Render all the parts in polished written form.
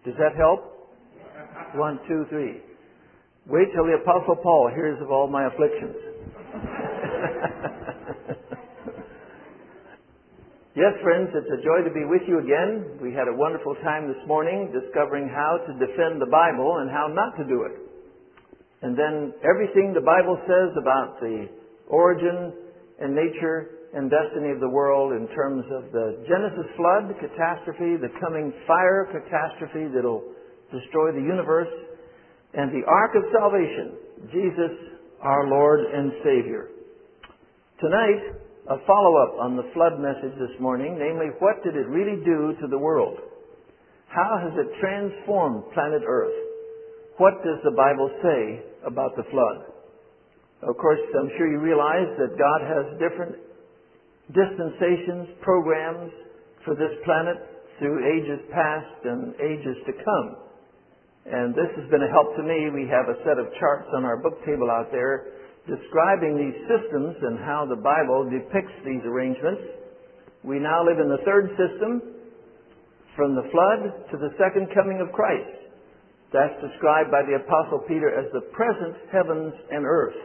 Does that help? 1, 2, 3. Wait till the Apostle Paul hears of all my afflictions. Yes, friends, it's a joy to be with you again. We had a wonderful time this morning discovering how to defend the Bible and how not to do it. And then everything the Bible says about the origin and nature and destiny of the world in terms of the Genesis flood catastrophe, the coming fire catastrophe that'll destroy the universe, and the ark of salvation, Jesus, our Lord and Savior. Tonight, a follow-up on the flood message this morning, namely, what did it really do to the world? How has it transformed planet Earth? What does the Bible say about the flood? Of course, I'm sure you realize that God has different dispensations, programs for this planet through ages past and ages to come. And this has been a help to me. We have a set of charts on our book table out there describing these systems and how the Bible depicts these arrangements. We now live in the third system, from the flood to the second coming of Christ. That's described by the Apostle Peter as the present heavens and earth.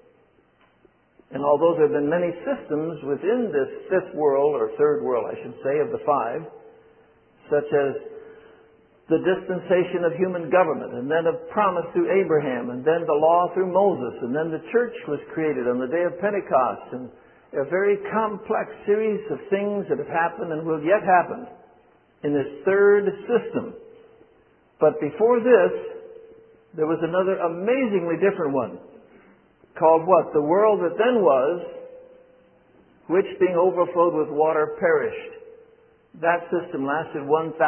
And although there have been many systems within this fifth world, or third world, I should say, of the five, such as the dispensation of human government, and then of promise through Abraham, and then the law through Moses, and then the church was created on the day of Pentecost, and a very complex series of things that have happened and will yet happen in this third system. But before this, there was another amazingly different one, called what? The world that then was, which being overflowed with water perished. That system lasted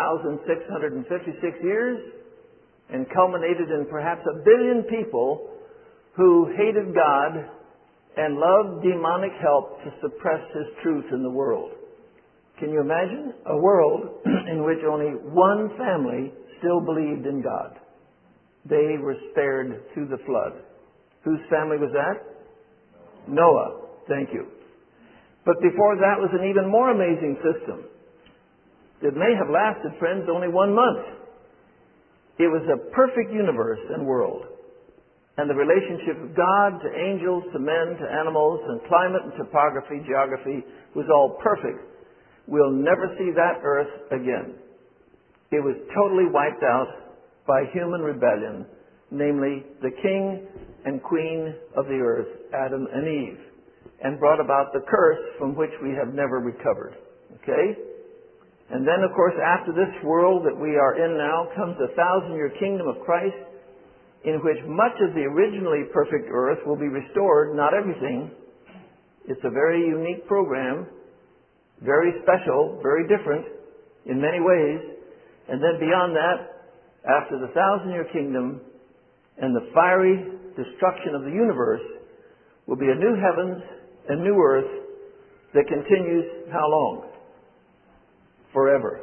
1,656 years and culminated in perhaps 1 billion people who hated God and loved demonic help to suppress His truth in the world. Can you imagine? A world in which only one family still believed in God. They were spared through the flood. Whose family was that? Noah. Thank you. But before that was an even more amazing system. It may have lasted, friends, only 1 month. It was a perfect universe and world. And the relationship of God to angels, to men, to animals, and climate and topography, geography was all perfect. We'll never see that earth again. It was totally wiped out by human rebellion, namely the king and queen of the earth, Adam and Eve, and brought about the curse from which we have never recovered. Okay? And then, of course, after this world that we are in now comes the 1,000-year kingdom of Christ, in which much of the originally perfect earth will be restored, not everything. It's a very unique program, very special, very different in many ways. And then beyond that, after the 1,000-year kingdom and the fiery destruction of the universe, will be a new heavens and new earth that continues how long? Forever.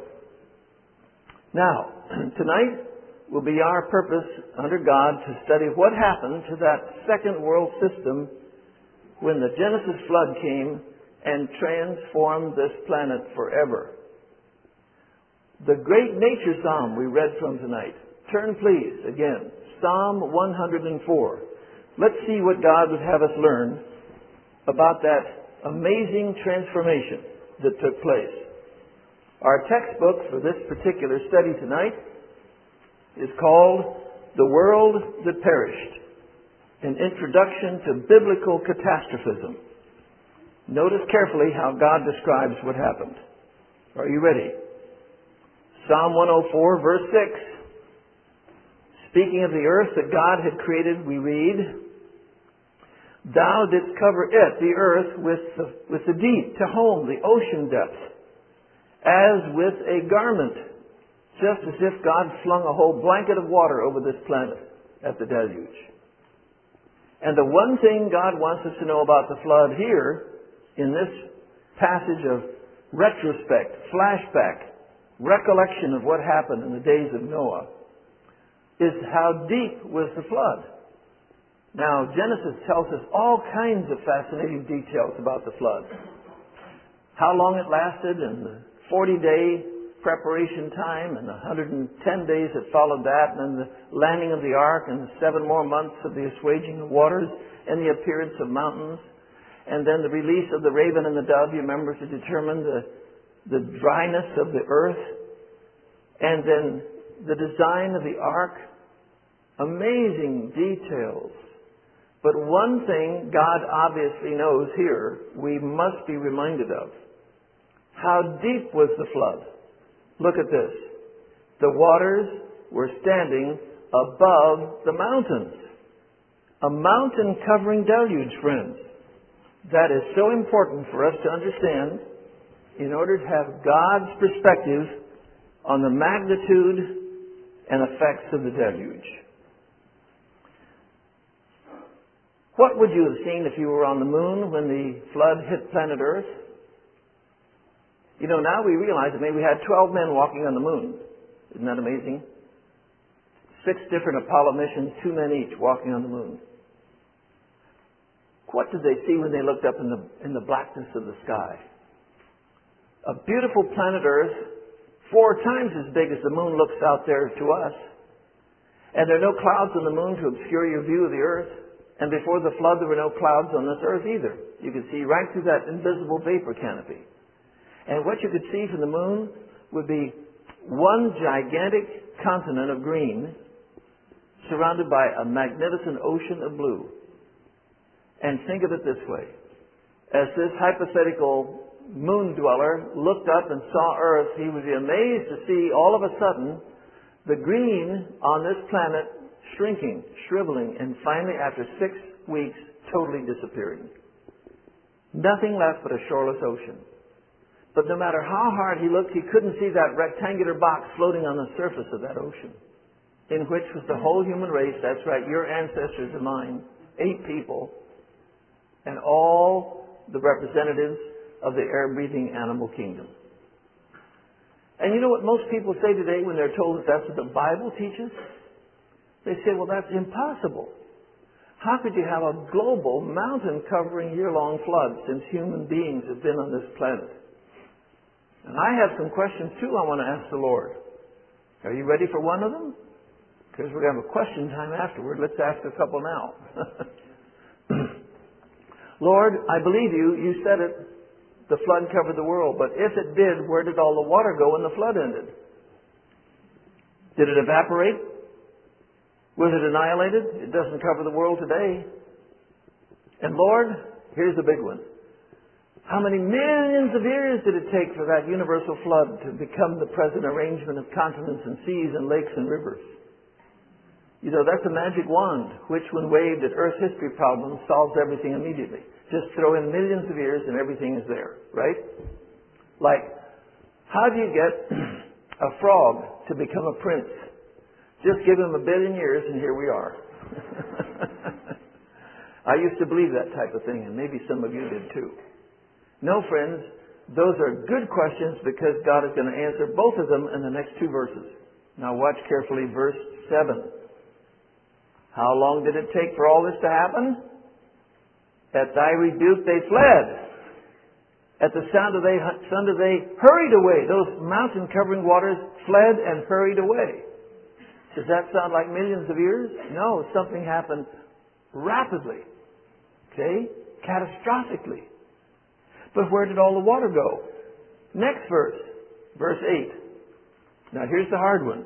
Now, tonight will be our purpose under God to study what happened to that second world system when the Genesis flood came and transformed this planet forever. The great nature psalm we read from tonight. Turn please again. Psalm 104. Let's see what God would have us learn about that amazing transformation that took place. Our textbook for this particular study tonight is called The World That Perished, an Introduction to Biblical Catastrophism. Notice carefully how God describes what happened. Are you ready? Psalm 104, verse 6. Speaking of the earth that God had created, we read, Thou didst cover it, the earth, with the deep, Tehom, the ocean depth, as with a garment, just as if God flung a whole blanket of water over this planet at the deluge. And the one thing God wants us to know about the flood here, in this passage of retrospect, flashback, recollection of what happened in the days of Noah, is how deep was the flood. Now, Genesis tells us all kinds of fascinating details about the flood. How long it lasted, and the 40-day preparation time and 110 days that followed that, and then the landing of the ark and 7 more months of the assuaging of waters and the appearance of mountains, and then the release of the raven and the dove, you remember, to determine the dryness of the earth, and then the design of the ark. Amazing details. But one thing God obviously knows here we must be reminded of. How deep was the flood? Look at this. The waters were standing above the mountains. A mountain-covering deluge, friends. That is so important for us to understand in order to have God's perspective on the magnitude and effects of the deluge. What would you have seen if you were on the moon when the flood hit planet Earth? You know, now we realize that maybe we had 12 men walking on the moon. Isn't that amazing? 6 different Apollo missions, 2 men each walking on the moon. What did they see when they looked up in the blackness of the sky? A beautiful planet Earth, 4 times as big as the moon looks out there to us. And there are no clouds on the moon to obscure your view of the Earth. And before the flood, there were no clouds on this Earth either. You could see right through that invisible vapor canopy. And what you could see from the moon would be one gigantic continent of green surrounded by a magnificent ocean of blue. And think of it this way. As this hypothetical moon dweller looked up and saw Earth, he would be amazed to see all of a sudden the green on this planet shrinking, shriveling, and finally after 6 weeks totally disappearing. Nothing left but a shoreless ocean. But no matter how hard he looked, he couldn't see that rectangular box floating on the surface of that ocean, in which was the whole human race. That's right, your ancestors and mine, 8 people, and all the representatives of the air-breathing animal kingdom. And you know what most people say today when they're told that that's what the Bible teaches? They say, well, that's impossible. How could you have a global, mountain-covering, year-long flood since human beings have been on this planet? And I have some questions, too, I want to ask the Lord. Are you ready for one of them? Because we're going to have a question time afterward. Let's ask a couple now. Lord, I believe you. You said it. The flood covered the world. But if it did, where did all the water go when the flood ended? Did it evaporate? Was it annihilated? It doesn't cover the world today. And Lord, here's the big one. How many millions of years did it take for that universal flood to become the present arrangement of continents and seas and lakes and rivers? You know, that's a magic wand, which when waved at Earth history problems solves everything immediately. Just throw in millions of years and everything is there, right? Like, how do you get a frog to become a prince? Just give him 1 billion years and here we are. I used to believe that type of thing, and maybe some of you did too. No, friends, those are good questions because God is going to answer both of them in the next 2 verses. Now watch carefully verse 7. How long did it take for all this to happen? At thy rebuke they fled. At the sound of thy thunder they hurried away. Those mountain-covering waters fled and hurried away. Does that sound like millions of years? No, something happened rapidly. Okay? Catastrophically. But where did all the water go? Next verse. Verse 8. Now here's the hard one.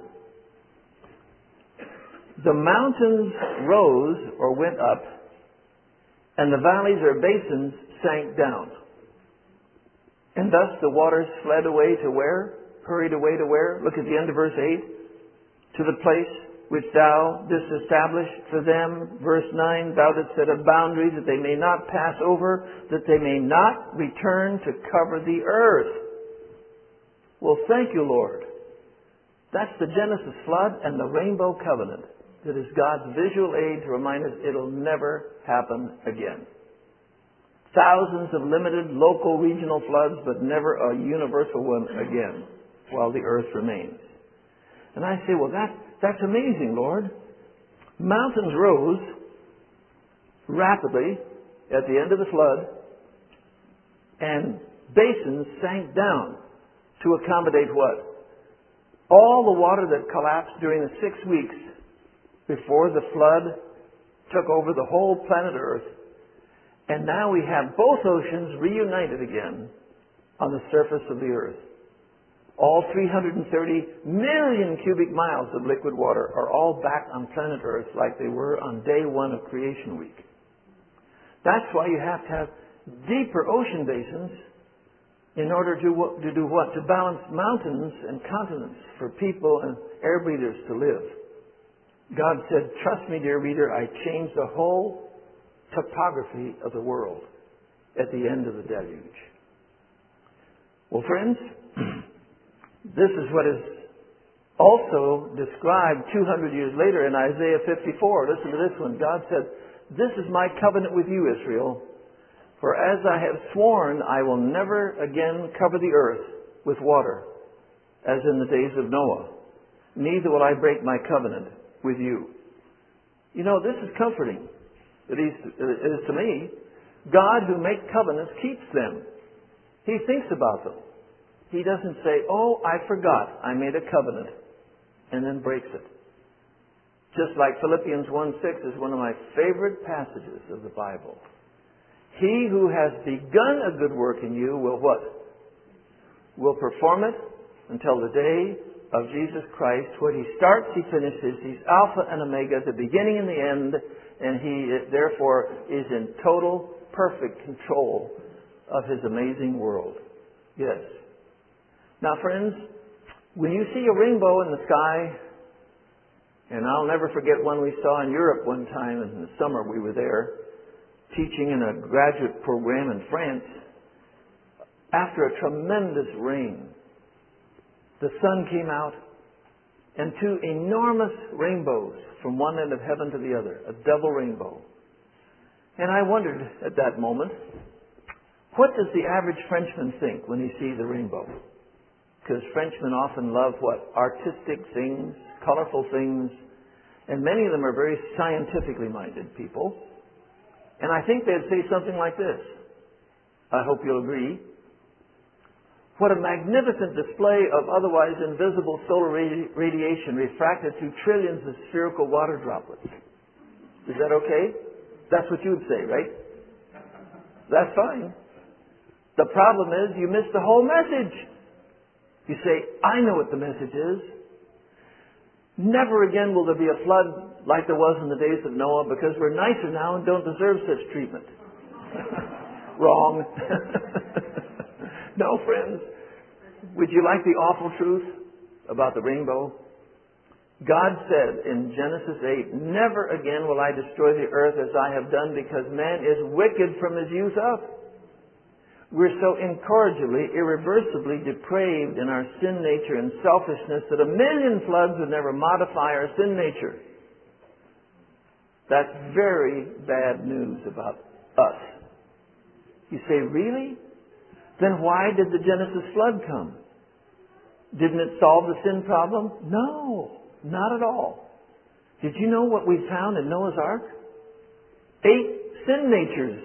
The mountains rose or went up, and the valleys or basins sank down. And thus the waters fled away to where? Hurried away to where? Look at the end of verse 8. To the place which thou didst establish for them. Verse 9, thou didst set a boundary that they may not pass over, that they may not return to cover the earth. Well, thank you, Lord. That's the Genesis flood and the rainbow covenant. That is God's visual aid to remind us it'll never happen again. Thousands of limited local regional floods, but never a universal one again while the earth remains. And I say, well, that's amazing, Lord. Mountains rose rapidly at the end of the flood, and basins sank down to accommodate what? All the water that collapsed during the 6 weeks before the flood took over the whole planet Earth. And now we have both oceans reunited again on the surface of the Earth. All 330 million cubic miles of liquid water are all back on planet Earth like they were on day one of creation week. That's why you have to have deeper ocean basins in order to do what? To balance mountains and continents for people and air breathers to live. God said, trust me, dear reader, I changed the whole topography of the world at the end of the deluge. Well, friends, this is what is also described 200 years later in Isaiah 54. Listen to this one. God said, this is my covenant with you, Israel. For as I have sworn, I will never again cover the earth with water, as in the days of Noah. Neither will I break my covenant with you. You know, this is comforting. It is to me. God who makes covenants keeps them. He thinks about them. He doesn't say, oh, I forgot I made a covenant, and then breaks it. Just like Philippians 1:6 is one of my favorite passages of the Bible. He who has begun a good work in you will what? Will perform it until the day of Jesus Christ. What he starts, he finishes. He's Alpha and Omega, the beginning and the end, and he therefore is in total, perfect control of his amazing world. Yes. Now, friends, when you see a rainbow in the sky, and I'll never forget one we saw in Europe one time in the summer we were there, teaching in a graduate program in France, after a tremendous rain, the sun came out and two enormous rainbows from one end of heaven to the other, a double rainbow. And I wondered at that moment, what does the average Frenchman think when he sees a rainbow? Because Frenchmen often love what? Artistic things, colorful things, and many of them are very scientifically minded people. And I think they'd say something like this. I hope you'll agree. What a magnificent display of otherwise invisible solar radiation refracted through trillions of spherical water droplets. Is that okay? That's what you would say, right? That's fine. The problem is you miss the whole message. You say, I know what the message is. Never again will there be a flood like there was in the days of Noah because we're nicer now and don't deserve such treatment. Wrong. No, friends. Would you like the awful truth about the rainbow? God said in Genesis 8, never again will I destroy the earth as I have done because man is wicked from his youth up. We're so incorrigibly, irreversibly depraved in our sin nature and selfishness that 1,000,000 floods would never modify our sin nature. That's very bad news about us. You say, really? Then why did the Genesis flood come? Didn't it solve the sin problem? No, not at all. Did you know what we found in Noah's Ark? 8 sin natures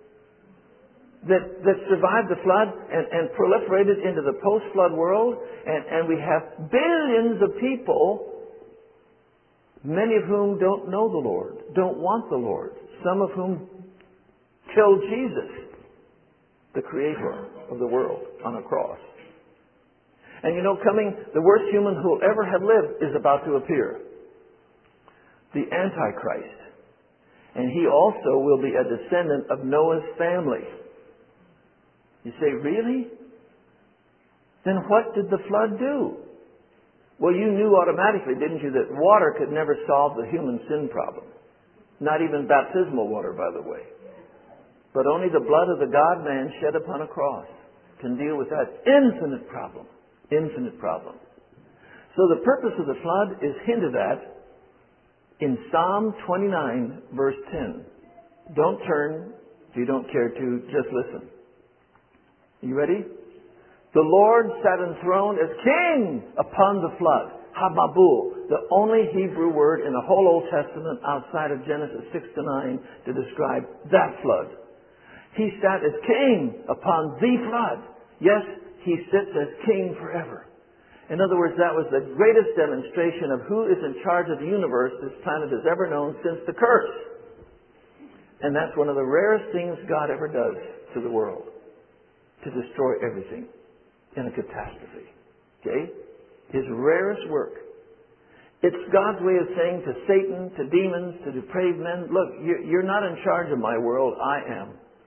that survived the flood and proliferated into the post-flood world. And we have billions of people, many of whom don't know the Lord, don't want the Lord, some of whom killed Jesus, the Creator of the world, on a cross. And you know, the worst human who will ever have lived is about to appear. The Antichrist. And he also will be a descendant of Noah's family. You say, really? Then what did the flood do? Well, you knew automatically, didn't you, that water could never solve the human sin problem. Not even baptismal water, by the way. But only the blood of the God-man shed upon a cross can deal with that infinite problem. Infinite problem. So the purpose of the flood is hinted at in Psalm 29, verse 10. Don't turn if you don't care to. Just listen. You ready? The Lord sat enthroned as king upon the flood. Hababul, the only Hebrew word in the whole Old Testament outside of Genesis 6-9 to describe that flood. He sat as king upon the flood. Yes, he sits as king forever. In other words, that was the greatest demonstration of who is in charge of the universe this planet has ever known since the curse. And that's one of the rarest things God ever does to the world, to destroy everything in a catastrophe. Okay? His rarest work. It's God's way of saying to Satan, to demons, to depraved men, look, you're not in charge of my world, I am.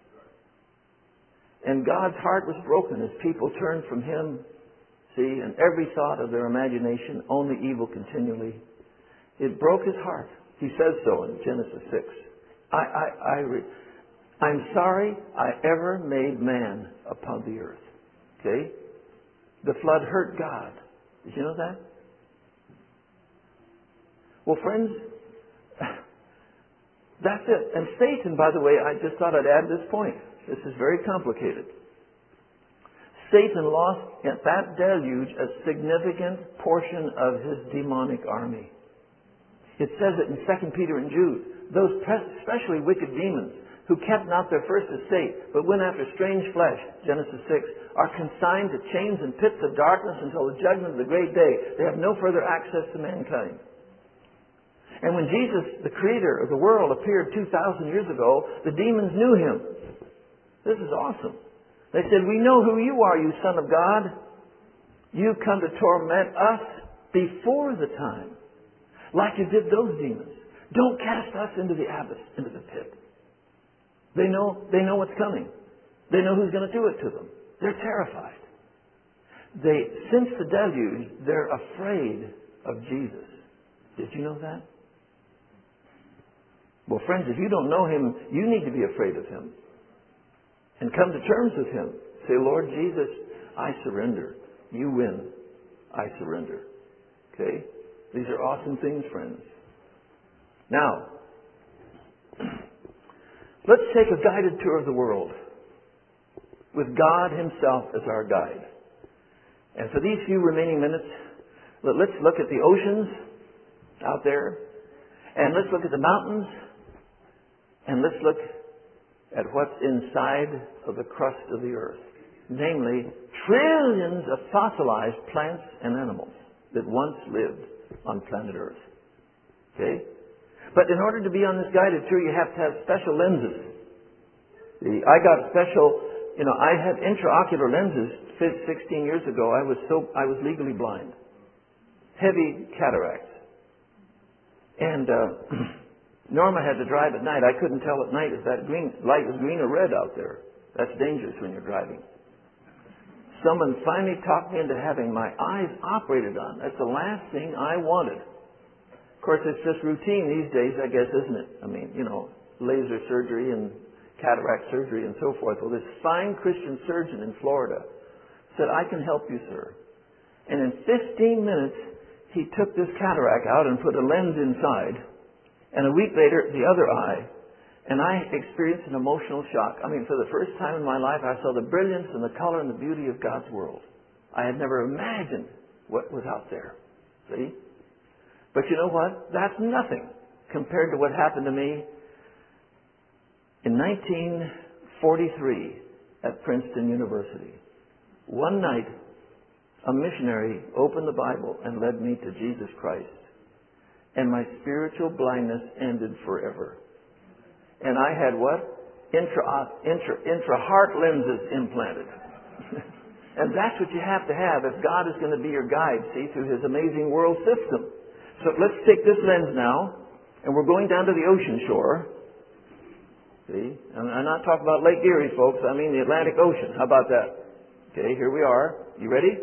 And God's heart was broken as people turned from Him. See, and every thought of their imagination, only evil continually. It broke His heart. He says so in Genesis 6. I'm sorry I ever made man upon the earth. Okay? The flood hurt God. Did you know that? Well, friends, that's it. And Satan, by the way, I just thought I'd add this point. This is very complicated. Satan lost at that deluge a significant portion of his demonic army. It says it in 2 Peter and Jude. Those especially wicked demons who kept not their first estate, but went after strange flesh, Genesis 6, are consigned to chains and pits of darkness until the judgment of the great day. They have no further access to mankind. And when Jesus, the creator of the world, appeared 2,000 years ago, the demons knew Him. This is awesome. They said, we know who you are, you Son of God. You've come to torment us before the time, like you did those demons. Don't cast us into the abyss, into the pit. They know what's coming. They know who's going to do it to them. They're terrified. Since the deluge, they're afraid of Jesus. Did you know that? Well, friends, if you don't know Him, you need to be afraid of Him. And come to terms with Him. Say, Lord Jesus, I surrender. You win. I surrender. Okay? These are awesome things, friends. Now, let's take a guided tour of the world with God Himself as our guide. And for these few remaining minutes, let's look at the oceans out there, and let's look at the mountains, and let's look at what's inside of the crust of the earth. Namely, trillions of fossilized plants and animals that once lived on planet Earth. Okay? But in order to be on this guided tour, you have to have special lenses. I got special, I had intraocular lenses 16 years ago. I was legally blind. Heavy cataracts. And Norma had to drive at night. I couldn't tell at night if that light was green or red out there. That's dangerous when you're driving. Someone finally talked me into having my eyes operated on. That's the last thing I wanted. Of course, it's just routine these days, I guess, isn't it? I mean, laser surgery and cataract surgery and so forth. Well, this fine Christian surgeon in Florida said, I can help you, sir. And in 15 minutes, he took this cataract out and put a lens inside. And a week later, the other eye. And I experienced an emotional shock. I mean, for the first time in my life, I saw the brilliance and the color and the beauty of God's world. I had never imagined what was out there. See? But you know what? That's nothing compared to what happened to me in 1943 at Princeton University. One night, a missionary opened the Bible and led me to Jesus Christ. And my spiritual blindness ended forever. And I had what? Intra-heart lenses implanted. And that's what you have to have if God is going to be your guide, see, through His amazing world system. So let's take this lens now, and we're going down to the ocean shore. See? And I'm not talking about Lake Erie, folks. I mean the Atlantic Ocean. How about that? Okay, here we are. You ready?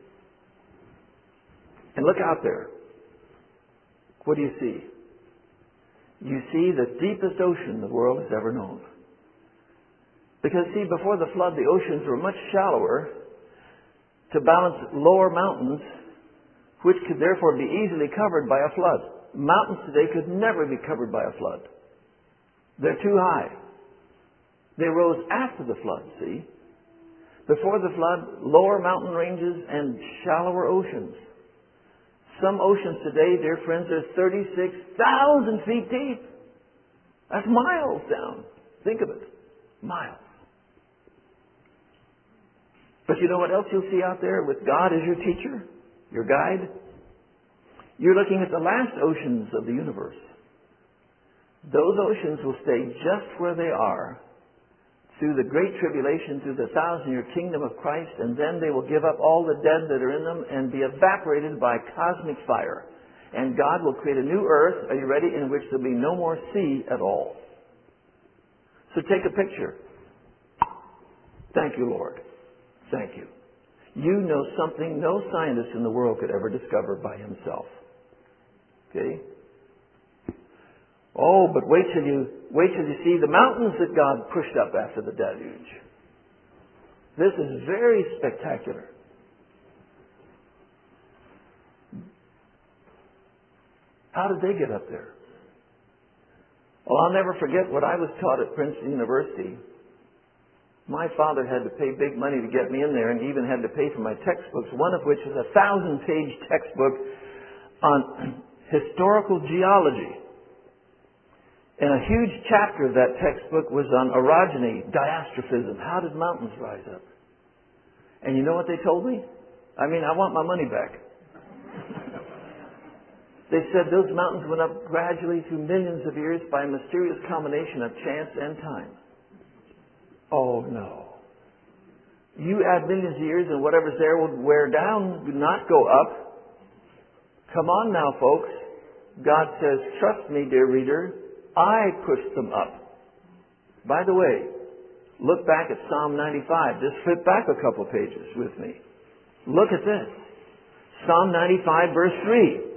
And look out there. What do you see? You see the deepest ocean the world has ever known. Because, see, before the flood, the oceans were much shallower to balance lower mountains, which could therefore be easily covered by a flood. Mountains today could never be covered by a flood. They're too high. They rose after the flood, see? Before the flood, lower mountain ranges and shallower oceans. Some oceans today, dear friends, are 36,000 feet deep. That's miles down. Think of it. Miles. But you know what else you'll see out there with God as your teacher? your guide. You're looking at the last oceans of the universe. Those oceans will stay just where they are through the great tribulation, through the 1,000-year kingdom of Christ, and then they will give up all the dead that are in them and be evaporated by cosmic fire. And God will create a new earth, are you ready, in which there'll be no more sea at all. So take a picture. Thank you, Lord. Thank you. You know something no scientist in the world could ever discover by himself. Okay? Oh, but wait till you see the mountains that God pushed up after the deluge. This is very spectacular. How did they get up there? Well, I'll never forget what I was taught at Princeton University. My father had to pay big money to get me in there, and even had to pay for my textbooks, one of which is a 1,000-page textbook on historical geology. And a huge chapter of that textbook was on orogeny, diastrophism. How did mountains rise up? And you know what they told me? I mean, I want my money back. They said those mountains went up gradually through millions of years by a mysterious combination of chance and time. Oh, no. You add millions of years and whatever's there will wear down, do not go up. Come on now, folks. God says, trust me, dear reader, I pushed them up. By the way, look back at Psalm 95. Just flip back a couple pages with me. Look at this. Psalm 95, verse 3.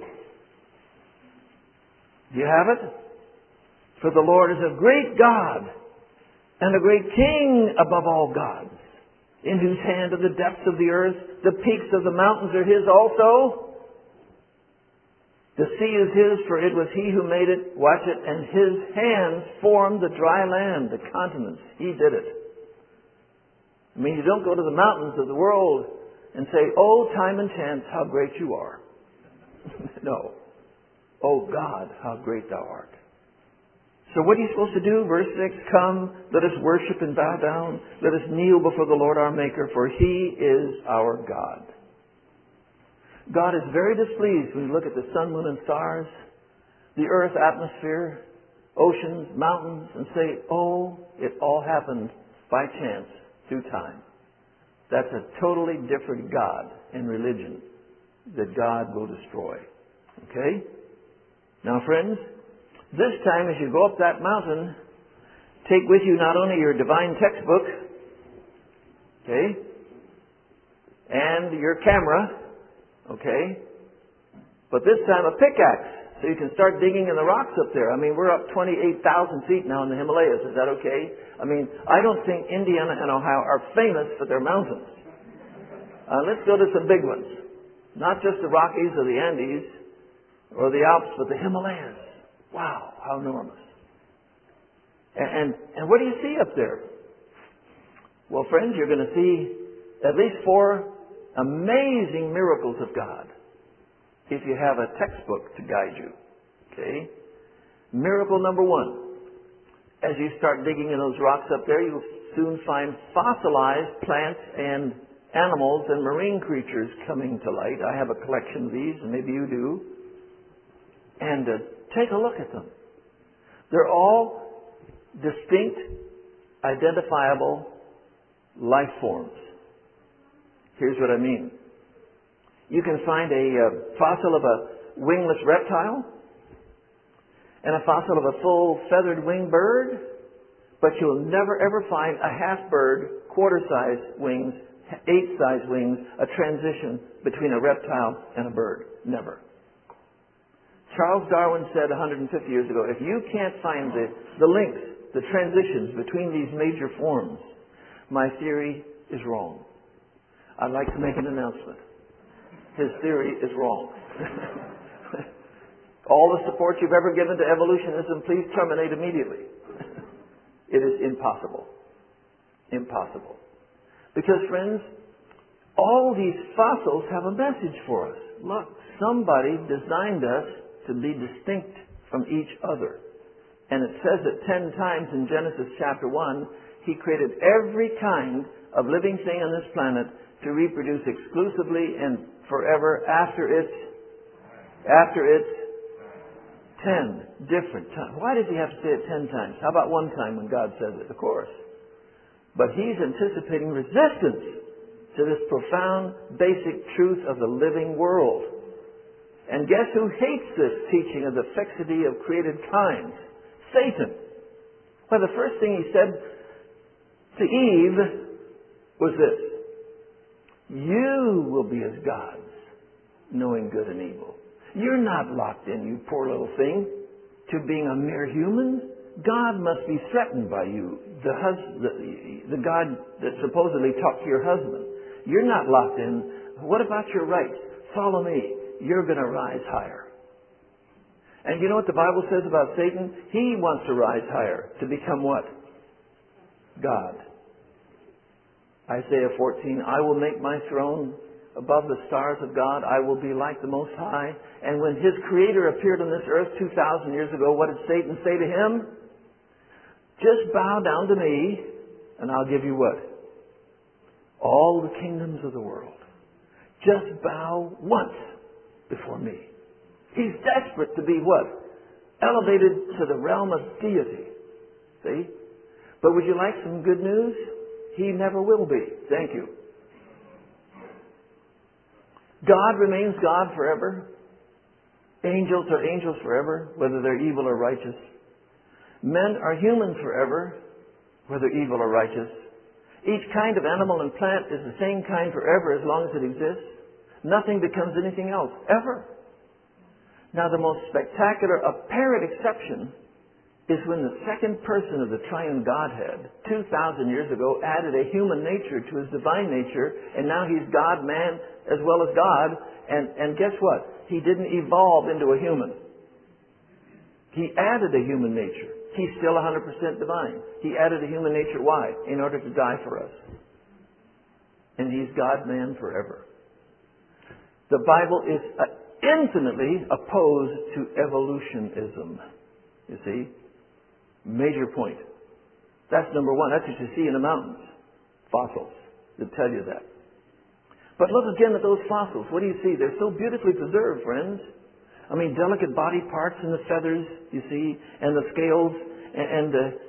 Do you have it? For the Lord is a great God and a great King above all gods, in whose hand are the depths of the earth, the peaks of the mountains are His also. The sea is His, for it was He who made it, watch it, and His hands formed the dry land, the continents. He did it. I mean, you don't go to the mountains of the world and say, oh, time and chance, how great you are. No. Oh God, how great thou art. So what are you supposed to do? Verse 6, come, let us worship and bow down. Let us kneel before the Lord our Maker, for He is our God. God is very displeased when you look at the sun, moon, and stars, the earth, atmosphere, oceans, mountains, and say, oh, it all happened by chance through time. That's a totally different God in religion that God will destroy. Okay? Now, friends, this time as you go up that mountain, take with you not only your divine textbook, okay, and your camera, okay, but this time a pickaxe, so you can start digging in the rocks up there. I mean, we're up 28,000 feet now in the Himalayas. Is that okay? I mean, I don't think Indiana and Ohio are famous for their mountains. Let's go to some big ones. Not just the Rockies or the Andes or the Alps, but the Himalayas. Wow, how enormous. And what do you see up there? Well, friends, you're going to see at least 4 amazing miracles of God if you have a textbook to guide you. Okay? Miracle number 1. As you start digging in those rocks up there, you'll soon find fossilized plants and animals and marine creatures coming to light. I have a collection of these, and maybe you do. And take a look at them. They're all distinct, identifiable life forms. Here's what I mean. You can find a fossil of a wingless reptile and a fossil of a full feathered winged bird, but you'll never ever find a half bird, quarter-size wings, 8-size wings, a transition between a reptile and a bird. Never. Charles Darwin said 150 years ago, if you can't find the links, the transitions between these major forms, my theory is wrong. I'd like to make an announcement. His theory is wrong. All the support you've ever given to evolutionism, please terminate immediately. It is impossible. Impossible. Because, friends, all these fossils have a message for us. Look, somebody designed us to be distinct from each other. And it says it 10 times in Genesis chapter 1. He created every kind of living thing on this planet to reproduce exclusively and forever after its 10 different times. Why does he have to say it 10 times? How about one time when God says it? Of course. But he's anticipating resistance to this profound, basic truth of the living world. And guess who hates this teaching of the fixity of created kinds? Satan. Well, the first thing he said to Eve was this: you will be as gods, knowing good and evil. You're not locked in, you poor little thing, to being a mere human. God must be threatened by you, the God that supposedly talked to your husband. You're not locked in. What about your rights? Follow me. You're going to rise higher. And you know what the Bible says about Satan? He wants to rise higher, to become what? God. Isaiah 14, I will make my throne above the stars of God. I will be like the Most High. And when His Creator appeared on this earth 2,000 years ago, what did Satan say to Him? Just bow down to me, and I'll give you what? All the kingdoms of the world. Just bow once before me. He's desperate to be what? Elevated to the realm of deity. See? But would you like some good news? He never will be. Thank you. God remains God forever. Angels are angels forever, whether they're evil or righteous. Men are human forever, whether evil or righteous. Each kind of animal and plant is the same kind forever as long as it exists. Nothing becomes anything else, ever. Now, the most spectacular apparent exception is when the second person of the triune Godhead, 2,000 years ago, added a human nature to His divine nature, and now He's God, man, as well as God. And guess what? He didn't evolve into a human. He added a human nature. He's still 100% divine. He added a human nature. Why? In order to die for us. And He's God-man forever. The Bible is infinitely opposed to evolutionism. You see? Major point. That's number one. That's what you see in the mountains. Fossils that tell you that. But look again at those fossils. What do you see? They're so beautifully preserved, friends. I mean, delicate body parts and the feathers, you see, and the scales, and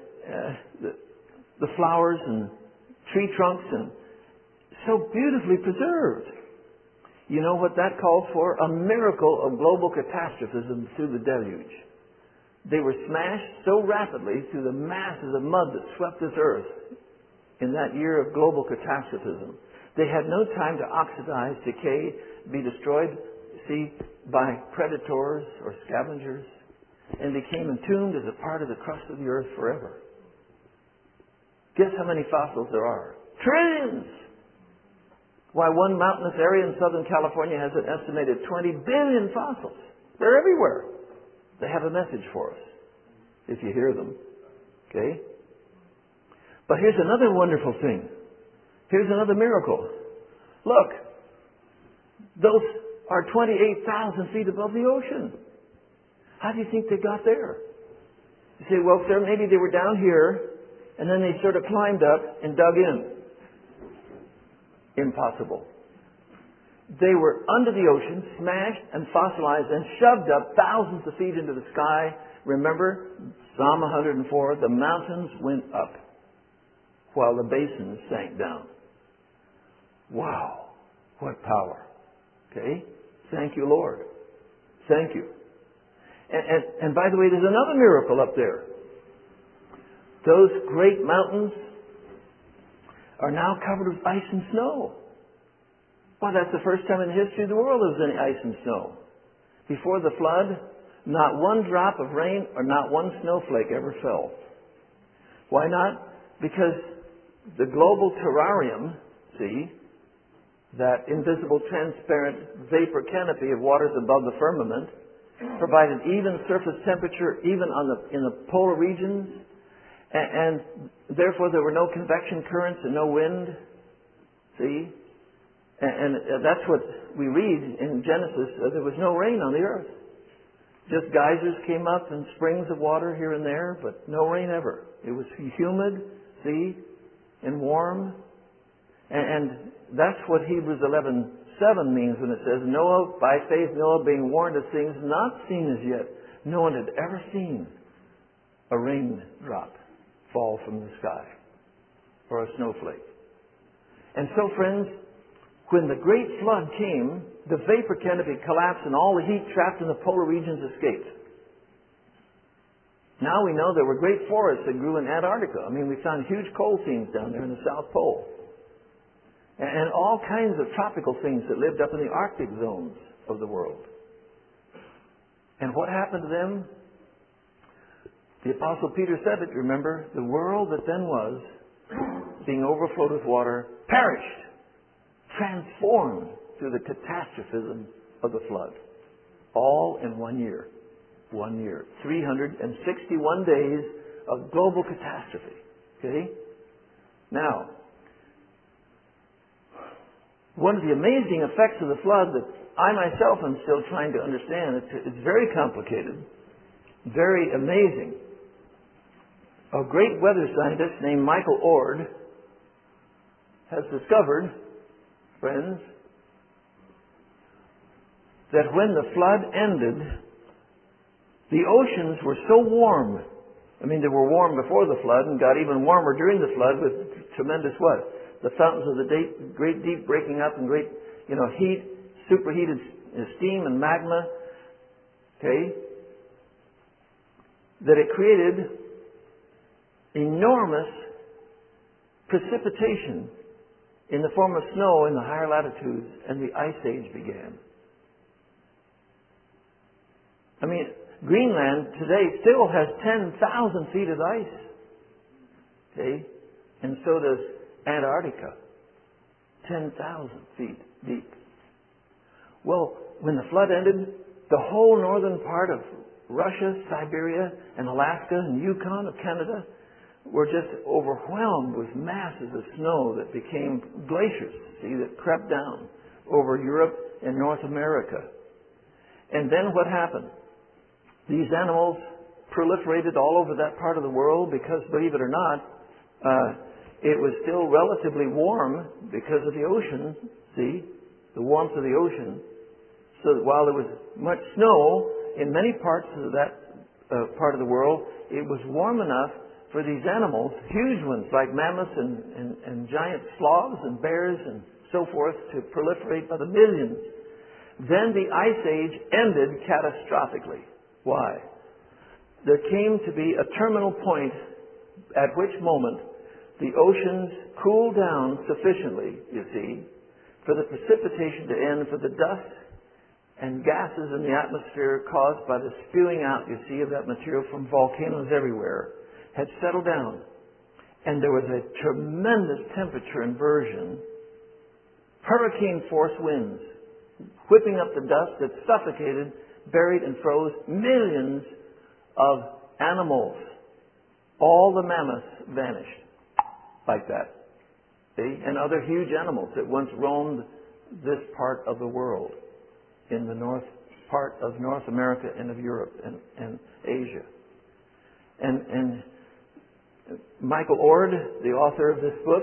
the flowers and tree trunks, and so beautifully preserved. You know what that calls for? A miracle of global catastrophism through the deluge. They were smashed so rapidly through the masses of mud that swept this earth in that year of global catastrophism. They had no time to oxidize, decay, be destroyed, see, by predators or scavengers, and became entombed as a part of the crust of the earth forever. Guess how many fossils there are? Trillions! Why, one mountainous area in Southern California has an estimated 20 billion fossils. They're everywhere. They have a message for us, if you hear them. Okay? But here's another wonderful thing. Here's another miracle. Look, those are 28,000 feet above the ocean. How do you think they got there? You say, well, sir, maybe they were down here, and then they sort of climbed up and dug in. Impossible. They were under the ocean, smashed and fossilized and shoved up thousands of feet into the sky. Remember, Psalm 104, the mountains went up while the basins sank down. Wow, what power. Okay? Thank you, Lord. Thank you. And by the way, there's another miracle up there. Those great mountains are now covered with ice and snow. Well, that's the first time in the history of the world there was any ice and snow. Before the flood, not one drop of rain or not one snowflake ever fell. Why not? Because the global terrarium, see, that invisible, transparent vapor canopy of waters above the firmament, provided even surface temperature, even in the polar regions, and therefore there were no convection currents and no wind. See? And that's what we read in Genesis. There was no rain on the earth. Just geysers came up and springs of water here and there, but no rain ever. It was humid, see, and warm. And that's what Hebrews 11 7 means when it says, Noah, by faith Noah being warned of things not seen as yet. No one had ever seen a raindrop fall from the sky or a snowflake. And so, friends, when the great flood came, the vapor canopy collapsed and all the heat trapped in the polar regions escaped. Now we know there were great forests that grew in Antarctica. I mean, we found huge coal seams down there in the South Pole. And all kinds of tropical things that lived up in the Arctic zones of the world. And what happened to them? The Apostle Peter said it, remember? The world that then was, being overflowed with water, perished, transformed through the catastrophism of the flood. All in 1 year. 1 year. 361 days of global catastrophe. Okay? Now, one of the amazing effects of the flood that I myself am still trying to understand, it's very complicated, very amazing. A great weather scientist named Michael Ord has discovered, friends, that when the flood ended, the oceans were so warm. I mean, they were warm before the flood and got even warmer during the flood with tremendous what? The fountains of the great deep breaking up and great, heat, superheated steam and magma. Okay? That it created enormous precipitation in the form of snow in the higher latitudes, and the ice age began. I mean, Greenland today still has 10,000 feet of ice. Okay? And so does Antarctica. 10,000 feet deep. Well, when the flood ended, the whole northern part of Russia, Siberia, and Alaska, and Yukon of Canada were just overwhelmed with masses of snow that became glaciers, that crept down over Europe and North America. And then what happened? These animals proliferated all over that part of the world because, believe it or not, it was still relatively warm because of the ocean, the warmth of the ocean. So that while there was much snow in many parts of that part of the world, it was warm enough for these animals, huge ones like mammoths and giant sloths and bears and so forth, to proliferate by the millions. Then the Ice Age ended catastrophically. Why? There came to be a terminal point at which moment the oceans cooled down sufficiently, for the precipitation to end, for the dust and gases in the atmosphere caused by the spewing out, of that material from volcanoes everywhere, had settled down. And there was a tremendous temperature inversion, hurricane force winds, whipping up the dust that suffocated, buried and froze millions of animals. All the mammoths vanished like that. And other huge animals that once roamed this part of the world, in the north part of North America and of Europe and Asia. And Michael Ord, the author of this book,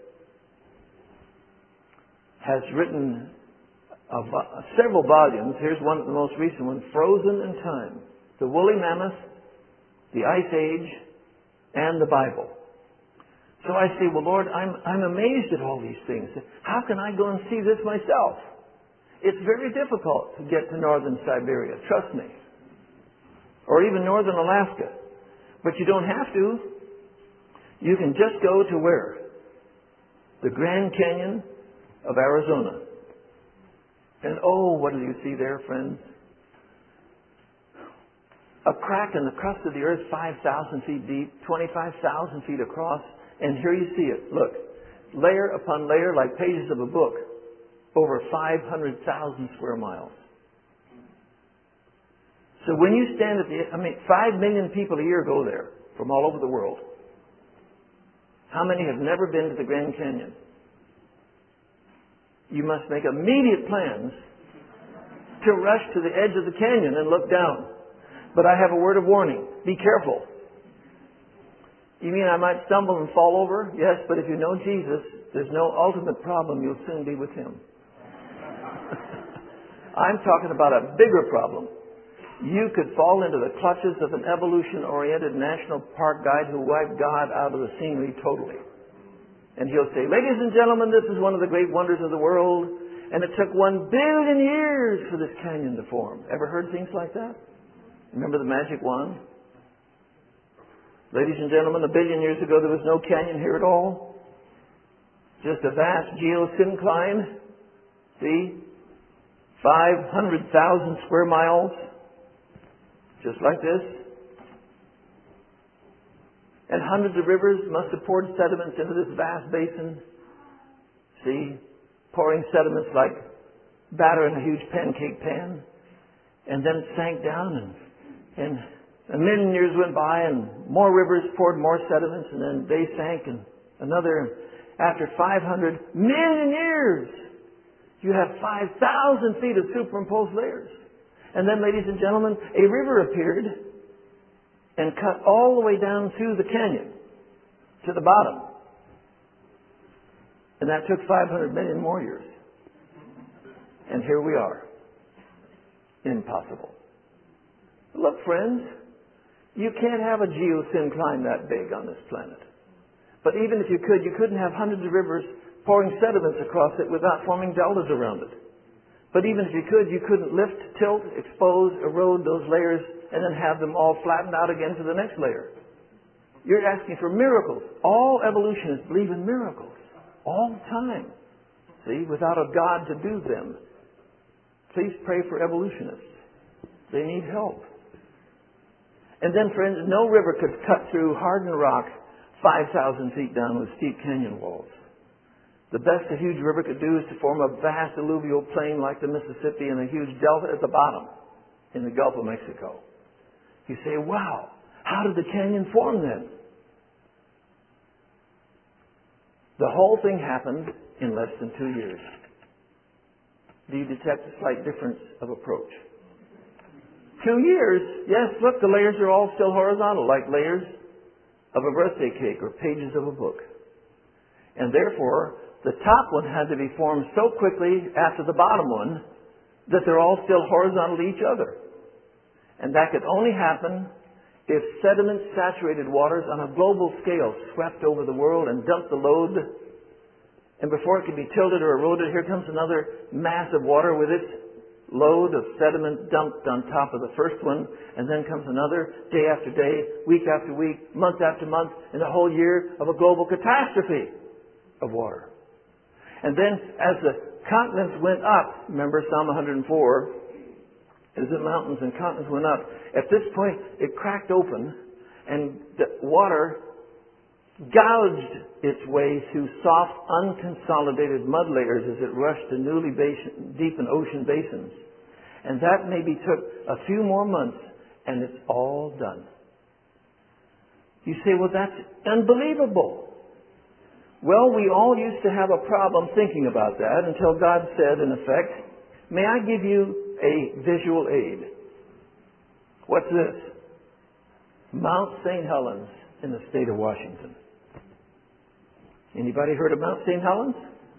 has written several volumes. Here's one, the most recent one, Frozen in Time: The Woolly Mammoth, the Ice Age, and the Bible. So I say, well, Lord, I'm amazed at all these things. How can I go and see this myself? It's very difficult to get to northern Siberia, trust me. Or even northern Alaska. But you don't have to. You can just go to where? The Grand Canyon of Arizona. And oh, what do you see there, friends? A crack in the crust of the earth 5,000 feet deep, 25,000 feet across. And here you see it. Look, layer upon layer, like pages of a book, over 500,000 square miles. So when you stand at 5 million people a year go there from all over the world. How many have never been to the Grand Canyon? You must make immediate plans to rush to the edge of the canyon and look down. But I have a word of warning. Be careful. You mean I might stumble and fall over? Yes, but if you know Jesus, there's no ultimate problem. You'll soon be with Him. I'm talking about a bigger problem. You could fall into the clutches of an evolution-oriented national park guide who wiped God out of the scenery totally. And he'll say, ladies and gentlemen, this is one of the great wonders of the world, and it took 1 billion years for this canyon to form. Ever heard things like that? Remember the magic wand? Ladies and gentlemen, 1 billion years ago there was no canyon here at all. Just a vast geosyncline. See? 500,000 square miles. Just like this. And hundreds of rivers must have poured sediments into this vast basin. See? Pouring sediments like batter in a huge pancake pan. And then it sank down and 1 million years went by and more rivers poured more sediments and then they sank and another. After 500 million years, you have 5,000 feet of superimposed layers. And then, ladies and gentlemen, a river appeared and cut all the way down through the canyon to the bottom. And that took 500 million more years. And here we are. Impossible. Look, friends, you can't have a geosyncline that big on this planet. But even if you could, you couldn't have hundreds of rivers pouring sediments across it without forming deltas around it. But even if you could, you couldn't lift, tilt, expose, erode those layers and then have them all flattened out again to the next layer. You're asking for miracles. All evolutionists believe in miracles. All the time. See, without a God to do them. Please pray for evolutionists. They need help. And then, friends, no river could cut through hardened rock 5,000 feet down with steep canyon walls. The best a huge river could do is to form a vast alluvial plain like the Mississippi and a huge delta at the bottom in the Gulf of Mexico. You say, wow, how did the canyon form then? The whole thing happened in less than 2 years. Do you detect a slight difference of approach? 2 years? Yes, look, the layers are all still horizontal, like layers of a birthday cake or pages of a book. And therefore, the top one had to be formed so quickly after the bottom one that they're all still horizontal to each other. And that could only happen if sediment-saturated waters on a global scale swept over the world and dumped the load. And before it could be tilted or eroded, here comes another mass of water with its load of sediment dumped on top of the first one. And then comes another, day after day, week after week, month after month, and a whole year of a global catastrophe of water. And then as the continents went up, remember Psalm 104, as the mountains and continents went up, at this point it cracked open and the water gouged its way through soft, unconsolidated mud layers as it rushed to newly deepened ocean basins. And that maybe took a few more months and it's all done. You say, well, that's unbelievable. Well, we all used to have a problem thinking about that until God said, in effect, may I give you a visual aid? What's this? Mount St. Helens in the state of Washington. Anybody heard of Mount St. Helens?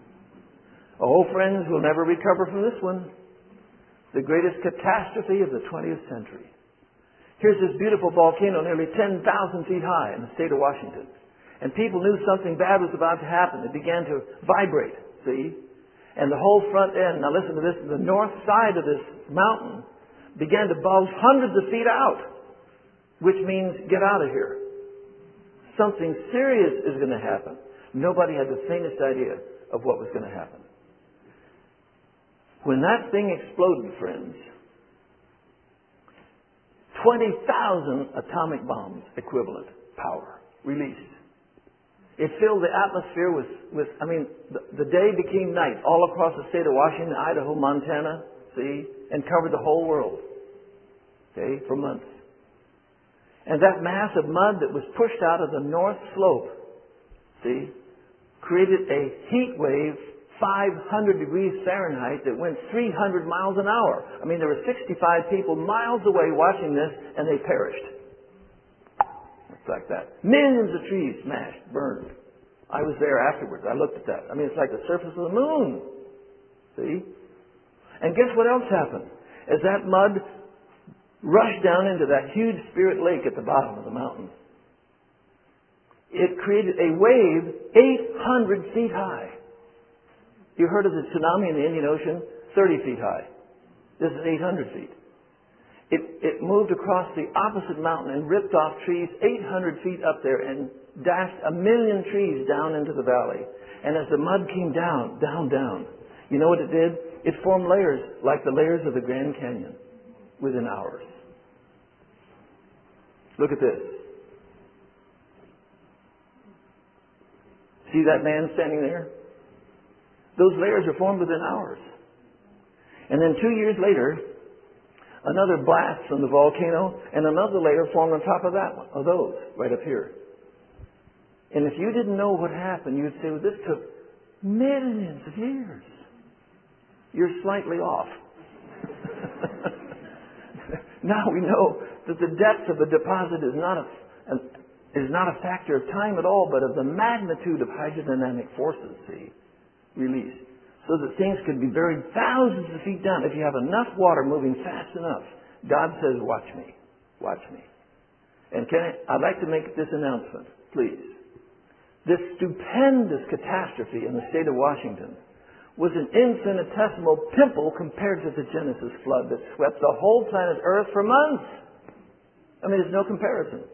Oh, friends, we'll never recover from this one. The greatest catastrophe of the 20th century. Here's this beautiful volcano nearly 10,000 feet high in the state of Washington. And people knew something bad was about to happen. It began to vibrate, see? And the whole front end, now listen to this, the north side of this mountain began to bulge hundreds of feet out, which means get out of here. Something serious is going to happen. Nobody had the faintest idea of what was going to happen. When that thing exploded, friends, 20,000 atomic bombs equivalent power released. It filled the atmosphere with the day became night all across the state of Washington, Idaho, Montana, see, and covered the whole world, okay, for months. And that mass of mud that was pushed out of the north slope, see, created a heat wave 500 degrees Fahrenheit that went 300 miles an hour. I mean, there were 65 people miles away watching this, and they perished. Like that. Millions of trees smashed, burned. I was there afterwards. I looked at that. I mean, it's like the surface of the moon. See? And guess what else happened? As that mud rushed down into that huge Spirit Lake at the bottom of the mountain, it created a wave 800 feet high. You heard of the tsunami in the Indian Ocean? 30 feet high. This is 800 feet. It moved across the opposite mountain and ripped off trees 800 feet up there and dashed 1 million trees down into the valley. And as the mud came down, you know what it did? It formed layers like the layers of the Grand Canyon within hours. Look at this. See that man standing there? Those layers are formed within hours. And then 2 years later, another blast from the volcano and another layer formed on top of that one, of those, right up here. And if you didn't know what happened, you'd say, well, this took millions of years. You're slightly off. Now we know that the depth of a deposit is not a factor of time at all, but of the magnitude of hydrodynamic forces, released. So that things could be buried thousands of feet down. If you have enough water moving fast enough, God says, watch me. Watch me. And I'd like to make this announcement, please. This stupendous catastrophe in the state of Washington was an infinitesimal pimple compared to the Genesis flood that swept the whole planet Earth for months. I mean, there's no comparison.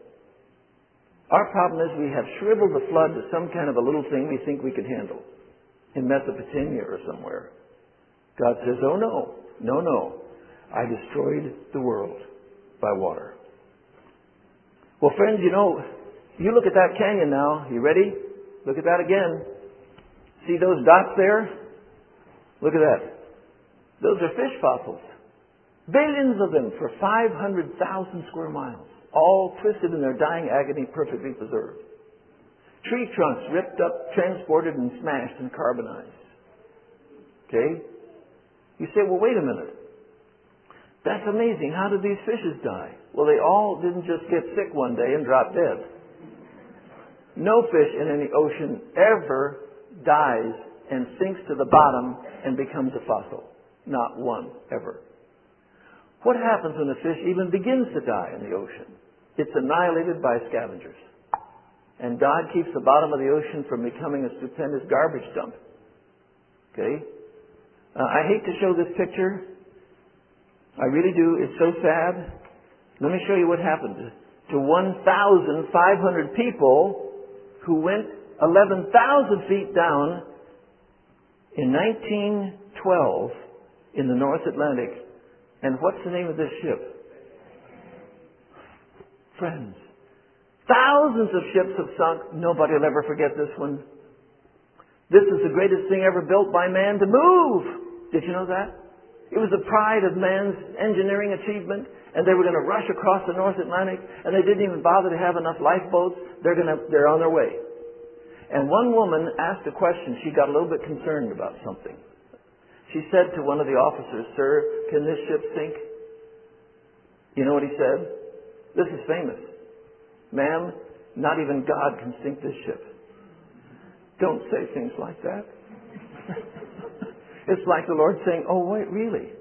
Our problem is we have shriveled the flood to some kind of a little thing we think we could handle in Mesopotamia or somewhere. God says, oh no. I destroyed the world by water. Well, friends, you look at that canyon now. You ready? Look at that again. See those dots there? Look at that. Those are fish fossils. Billions of them for 500,000 square miles. All twisted in their dying agony, perfectly preserved. Tree trunks ripped up, transported, and smashed and carbonized. Okay? You say, well, wait a minute. That's amazing. How did these fishes die? Well, they all didn't just get sick one day and drop dead. No fish in any ocean ever dies and sinks to the bottom and becomes a fossil. Not one, ever. What happens when a fish even begins to die in the ocean? It's annihilated by scavengers. And God keeps the bottom of the ocean from becoming a stupendous garbage dump. Okay? I hate to show this picture. I really do. It's so sad. Let me show you what happened to 1,500 people who went 11,000 feet down in 1912 in the North Atlantic. And what's the name of this ship? Friends, thousands of ships have sunk. Nobody will ever forget this one. This is the greatest thing ever built by man to move. Did you know that? It was the pride of man's engineering achievement, and they were going to rush across the North Atlantic, and they didn't even bother to have enough lifeboats. They're on their way. And one woman asked a question. She got a little bit concerned about something. She said to one of the officers, "Sir, can this ship sink?" You know what he said? This is famous. "Ma'am, not even God can sink this ship." Don't say things like that. It's like the Lord saying, "Oh, wait, really?"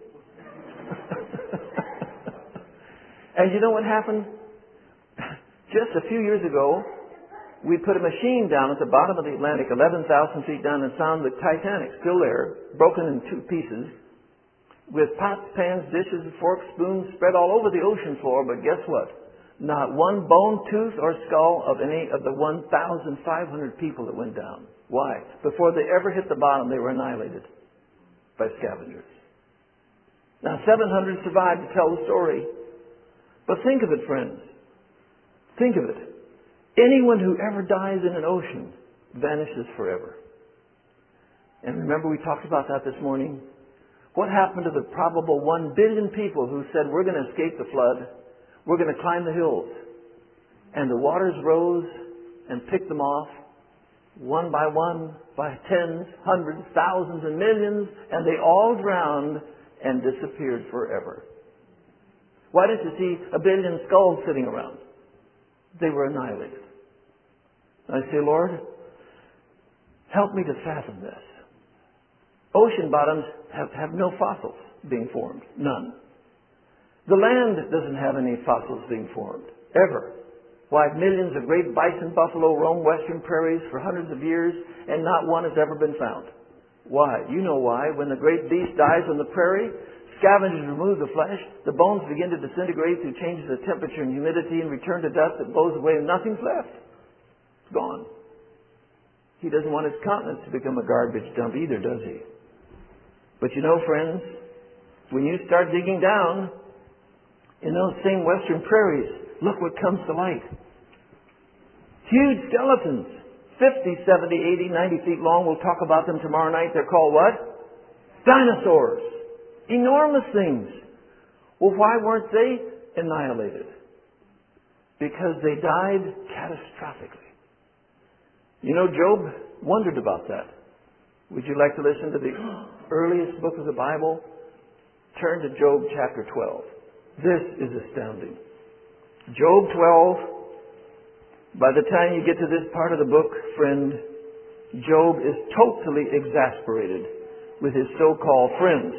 And you know what happened? Just a few years ago, we put a machine down at the bottom of the Atlantic, 11,000 feet down, and found the Titanic still there, broken in two pieces, with pots, pans, dishes, forks, spoons spread all over the ocean floor. But guess what? Not one bone, tooth, or skull of any of the 1,500 people that went down. Why? Before they ever hit the bottom, they were annihilated by scavengers. Now, 700 survived to tell the story. But think of it, friends. Think of it. Anyone who ever dies in an ocean vanishes forever. And remember we talked about that this morning? What happened to the probable 1 billion people who said, we're going to escape the flood, we're going to climb the hills? And the waters rose and picked them off, one by one, by tens, hundreds, thousands, and millions, and they all drowned and disappeared forever. Why did you see a billion skulls sitting around? They were annihilated. I say, Lord, help me to fathom this. Ocean bottoms have no fossils. being formed. None. The land doesn't have any fossils being formed. Ever. Why, millions of great bison buffalo roam western prairies for hundreds of years, and not one has ever been found. Why? You know why. When the great beast dies on the prairie, scavengers remove the flesh, the bones begin to disintegrate through changes of temperature and humidity, and return to dust that blows away, and nothing's left. It's gone. He doesn't want his continents to become a garbage dump either, does he? But you know, friends, when you start digging down in those same western prairies, look what comes to light. Huge skeletons, 50, 70, 80, 90 feet long. We'll talk about them tomorrow night. They're called what? Dinosaurs. Enormous things. Well, why weren't they annihilated? Because they died catastrophically. You know, Job wondered about that. Would you like to listen to the earliest book of the Bible? Turn to Job chapter 12. This is astounding. Job 12, by the time you get to this part of the book, friend, Job is totally exasperated with his so-called friends.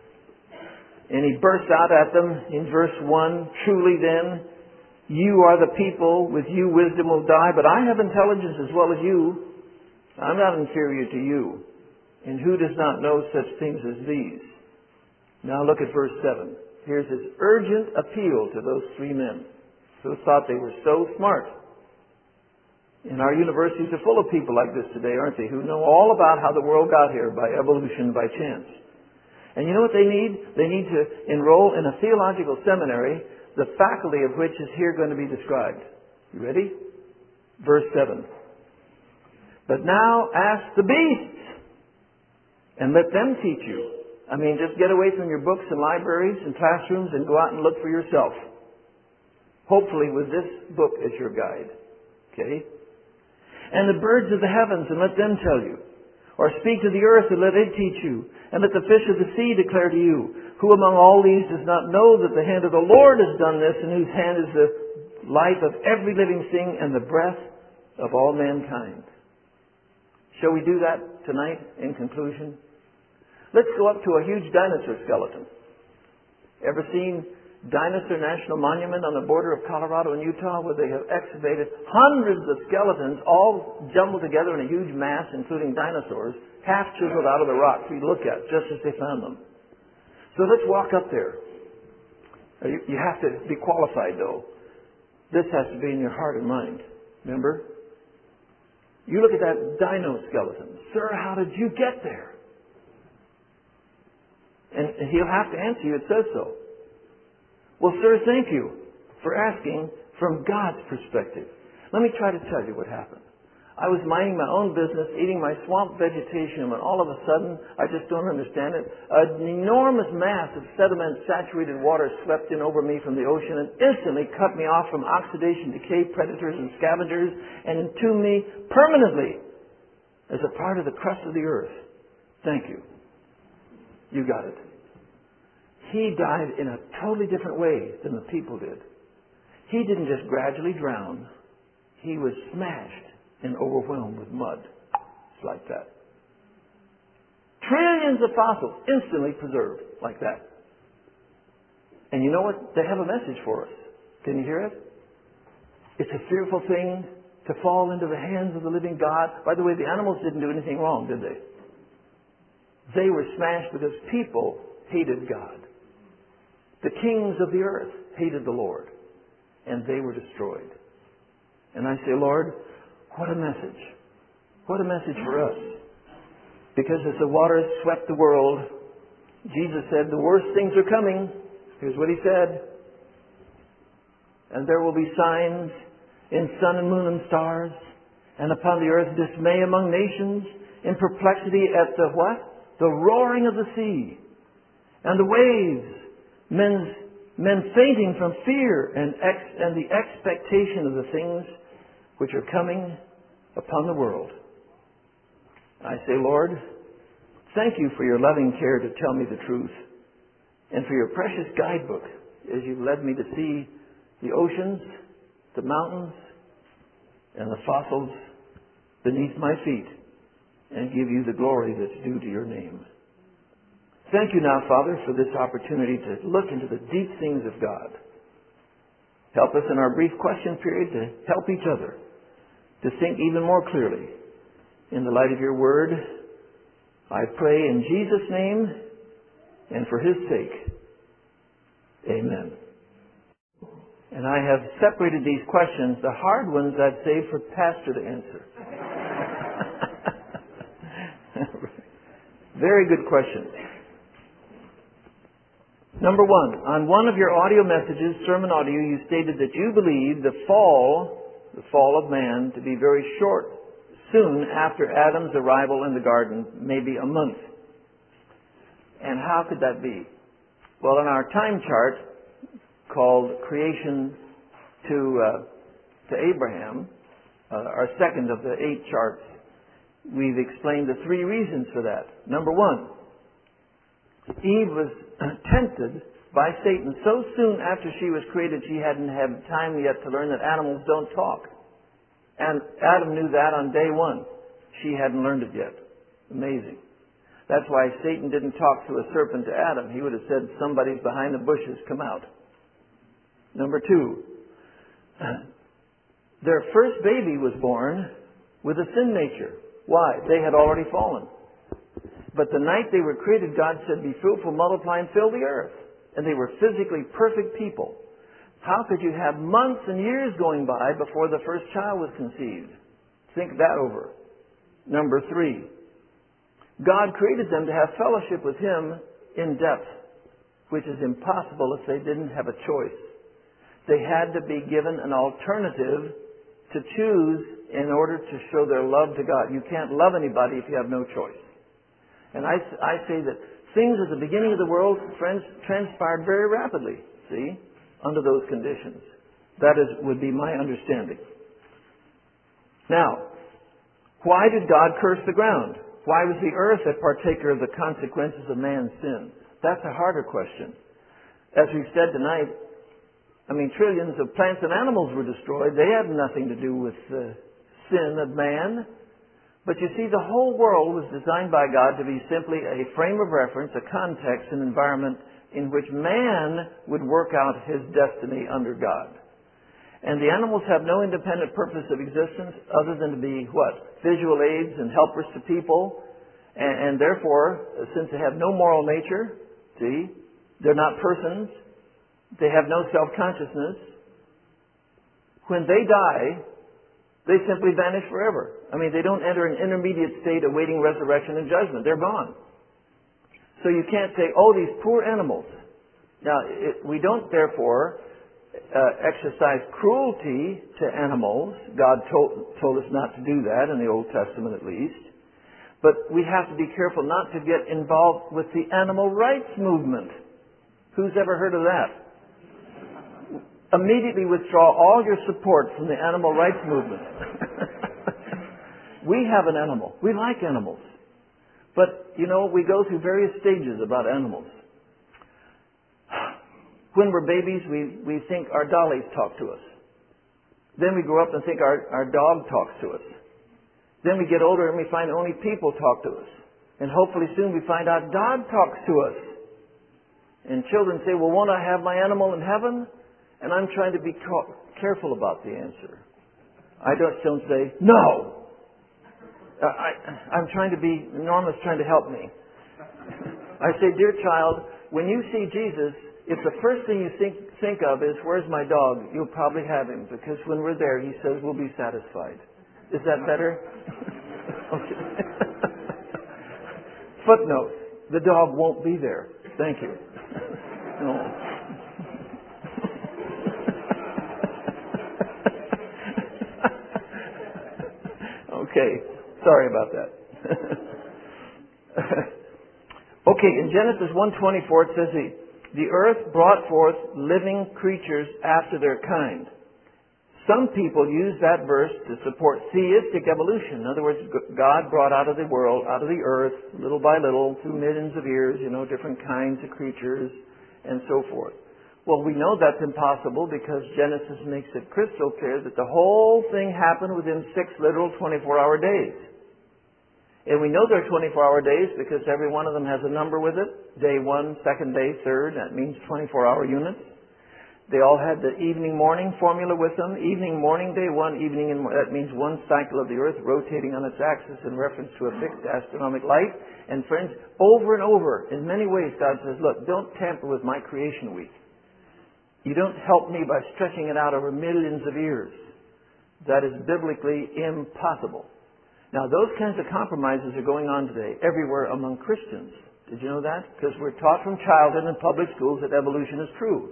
And he bursts out at them in verse 1, "Truly then, you are the people, with you wisdom will die, but I have intelligence as well as you. I'm not inferior to you. And who does not know such things as these?" Now look at verse 7. Here's his urgent appeal to those three men who thought they were so smart. And our universities are full of people like this today, aren't they? Who know all about how the world got here by evolution, by chance. And you know what they need? They need to enroll in a theological seminary, the faculty of which is here going to be described. You ready? Verse 7. "But now ask the beasts, and let them teach you." I mean, just get away from your books and libraries and classrooms and go out and look for yourself. Hopefully with this book as your guide. Okay? "And the birds of the heavens, and let them tell you. Or speak to the earth, and let it teach you. And let the fish of the sea declare to you. Who among all these does not know that the hand of the Lord has done this, and whose hand is the life of every living thing and the breath of all mankind?" Shall we do that tonight in conclusion? Let's go up to a huge dinosaur skeleton. Ever seen Dinosaur National Monument on the border of Colorado and Utah, where they have excavated hundreds of skeletons all jumbled together in a huge mass, including dinosaurs, half chiseled out of the rock for you to look at, just as they found them. So let's walk up there. You have to be qualified, though. This has to be in your heart and mind. Remember? You look at that dino skeleton. "Sir, how did you get there?" And he'll have to answer you, it says so. "Well, sir, thank you for asking from God's perspective." Let me try to tell you what happened. I was minding my own business, eating my swamp vegetation, when all of a sudden, I just don't understand it, an enormous mass of sediment-saturated water swept in over me from the ocean and instantly cut me off from oxidation, decay, predators, and scavengers, and entombed me permanently as a part of the crust of the earth. Thank you. You got it. He died in a totally different way than the people did. He didn't just gradually drown. He was smashed and overwhelmed with mud. It's like that. Trillions of fossils instantly preserved like that. And you know what? They have a message for us. Can you hear it? It's a fearful thing to fall into the hands of the living God. By the way, the animals didn't do anything wrong, did they? They were smashed because people hated God. The kings of the earth hated the Lord, and they were destroyed. And I say, Lord, what a message. What a message for us. Because as the waters swept the world, Jesus said, the worst things are coming. Here's what He said. And there will be signs in sun and moon and stars, and upon the earth dismay among nations, in perplexity at the what? The roaring of the sea, and the waves, men fainting from fear and the expectation of the things which are coming upon the world. I say, Lord, thank you for your loving care to tell me the truth, and for your precious guidebook as you've led me to see the oceans, the mountains, and the fossils beneath my feet, and give you the glory that's due to your name. Thank you now, Father, for this opportunity to look into the deep things of God. Help us in our brief question period to help each other to think even more clearly in the light of your word. I pray in Jesus' name and for his sake. Amen. And I have separated these questions, the hard ones I'd save for Pastor to answer. Very good question. Number one, on one of your audio messages, sermon audio, you stated that you believe the fall of man to be very short, soon after Adam's arrival in the garden, maybe a month. And how could that be? Well, in our time chart called Creation to Abraham, our second of the 8 charts, we've explained the 3 reasons for that. Number one, Eve was tempted by Satan so soon after she was created she hadn't had time yet to learn that animals don't talk. And Adam knew that on day 1. She hadn't learned it yet. Amazing. That's why Satan didn't talk to a serpent to Adam. He would have said, somebody's behind the bushes, come out. Number 2, their first baby was born with a sin nature. Why? They had already fallen. But the night they were created, God said, be fruitful, multiply, and fill the earth. And they were physically perfect people. How could you have months and years going by before the first child was conceived? Think that over. Number 3, God created them to have fellowship with Him in depth, which is impossible if they didn't have a choice. They had to be given an alternative to choose in order to show their love to God. You can't love anybody if you have no choice. And I say that things at the beginning of the world, friends, transpired very rapidly, see, under those conditions. That would be my understanding. Now, why did God curse the ground? Why was the earth a partaker of the consequences of man's sin? That's a harder question. As we've said tonight, trillions of plants and animals were destroyed. They had nothing to do with the sin of man. But you see, the whole world was designed by God to be simply a frame of reference, a context, an environment in which man would work out his destiny under God. And the animals have no independent purpose of existence other than to be, what? Visual aids and helpers to people. And therefore, since they have no moral nature, see, they're not persons, they have no self-consciousness, when they die, they simply vanish forever. They don't enter an intermediate state awaiting resurrection and judgment. They're gone. So you can't say, oh, these poor animals. Now, we don't, therefore, exercise cruelty to animals. God told us not to do that, in the Old Testament at least. But we have to be careful not to get involved with the animal rights movement. Who's ever heard of that? Immediately withdraw all your support from the animal rights movement. We have an animal. We like animals. But, we go through various stages about animals. When we're babies, we think our dollies talk to us. Then we grow up and think our dog talks to us. Then we get older and we find only people talk to us. And hopefully soon we find out God talks to us. And children say, well, won't I have my animal in heaven? And I'm trying to be careful about the answer. I don't say, no! I'm trying to be, Norma's trying to help me. I say, dear child, when you see Jesus, if the first thing you think of is, where's my dog? You'll probably have him, because when we're there, he says, we'll be satisfied. Is that better? Okay. Footnote, the dog won't be there. Thank you. No. Okay, sorry about that. Okay, in Genesis 1:24 it says the earth brought forth living creatures after their kind. Some people use that verse to support theistic evolution. In other words, God brought out of the world, out of the earth, little by little, through millions of years, different kinds of creatures and so forth. Well, we know that's impossible because Genesis makes it crystal clear that the whole thing happened within 6 literal 24-hour days. And we know they're 24-hour days because every one of them has a number with it. Day 1, second day, third. That means 24-hour units. They all had the evening-morning formula with them. Evening, morning, day 1, evening, and that means one cycle of the earth rotating on its axis in reference to a fixed astronomical light. And friends, over and over, in many ways, God says, look, don't tamper with my creation week. You don't help me by stretching it out over millions of years. That is biblically impossible. Now, those kinds of compromises are going on today everywhere among Christians. Did you know that? Because we're taught from childhood in public schools that evolution is true.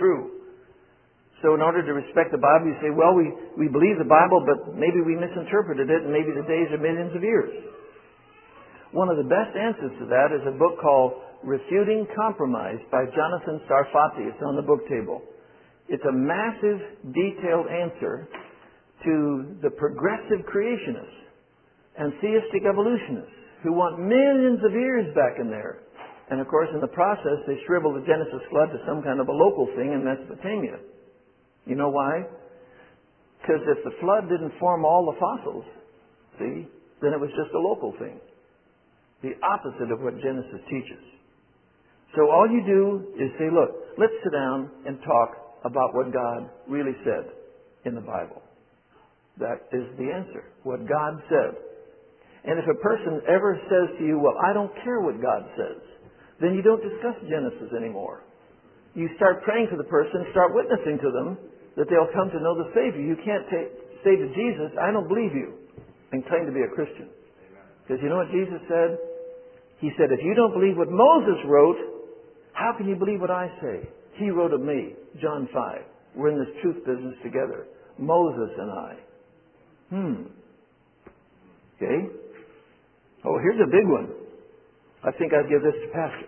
So in order to respect the Bible, you say, well, we believe the Bible, but maybe we misinterpreted it, and maybe the days are millions of years. One of the best answers to that is a book called Refuting Compromise by Jonathan Sarfati. It's on the book table. It's a massive, detailed answer to the progressive creationists and theistic evolutionists who want millions of years back in there. And of course, in the process, they shrivel the Genesis flood to some kind of a local thing in Mesopotamia. You know why? Because if the flood didn't form all the fossils, see, then it was just a local thing. The opposite of what Genesis teaches. So all you do is say, look, let's sit down and talk about what God really said in the Bible. That is the answer. What God said. And if a person ever says to you, well, I don't care what God says, then you don't discuss Genesis anymore. You start praying for the person, start witnessing to them that they'll come to know the Savior. You can't say to Jesus, I don't believe you, and claim to be a Christian. Because you know what Jesus said? He said, if you don't believe what Moses wrote, how can you believe what I say? He wrote of me, John 5. We're in this truth business together. Moses and I. Okay? Oh, here's a big one. I think I'd give this to Pastor.